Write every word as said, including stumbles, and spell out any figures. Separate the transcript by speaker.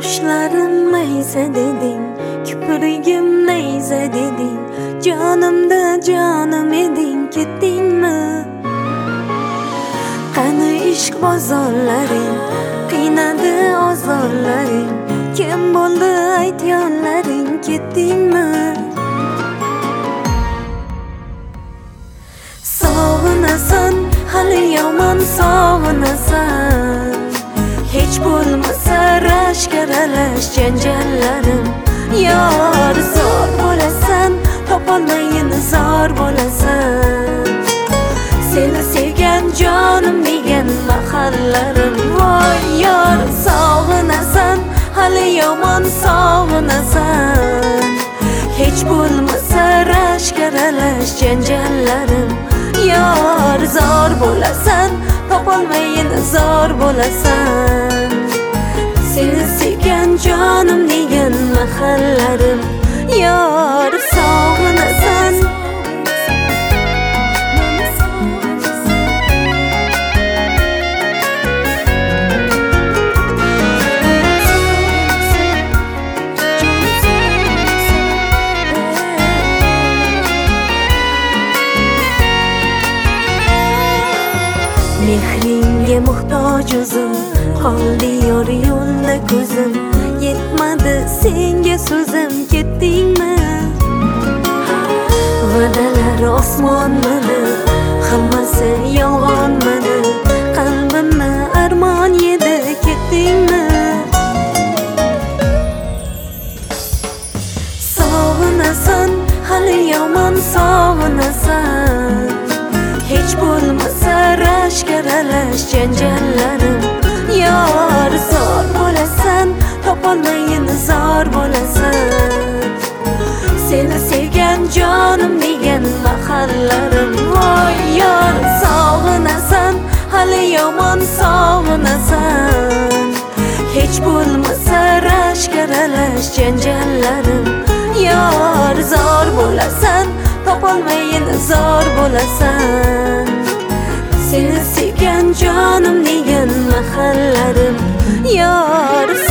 Speaker 1: Qoshlarim maysa deding, kiprigim nayza deding, jonimda jonim eding, ketdingmi? Qani ishq bozorlaring, qiynadi ozorlaring, kim bo'ldi aytganlaring, ketdingmi? Sog'inasan, hali yomon sog'inasan. Hech bo'lmasa rashk-aralash janjallarim. Yor zor bo'lasan, topolmayin zor bo'lasan. Seni sevgan jonim degan mahallarim. Voy yor sog'inasan, hali yomon sog'inasan. Hech bo'lmasa rashk-aralash janjallarim. Yor zor bo'lasan, topolmayin zor bo'lasan. Seni sevgan jonim degan mahallarim. Yor sog'inasan. Mehringga muhtoj o'zim, qoldi yor yo'lda ko'zim, yetmadi senga so'zim, ketdingmi? Va'dalar osmonmidi, hammasi yolg'onmidi, qalbimni armon yedi, ketdingmi? Sog'inasan, hali yomon sog'inasan. Hech bo'lmasa rashk-aralash janjallarim. Yor zor bo'lasan, topolmayin zor bo'lasan. Seni sevgan jonim degan mahallarim. Voy yor sog'inasan, hali yomon sog'inasan. Hech bo'lmasa rashk-aralash janjallarim. Yor zor bo'lasan, topolmayin zor bo'lasan. Seni sevgan jonim degan mahallarim. Yor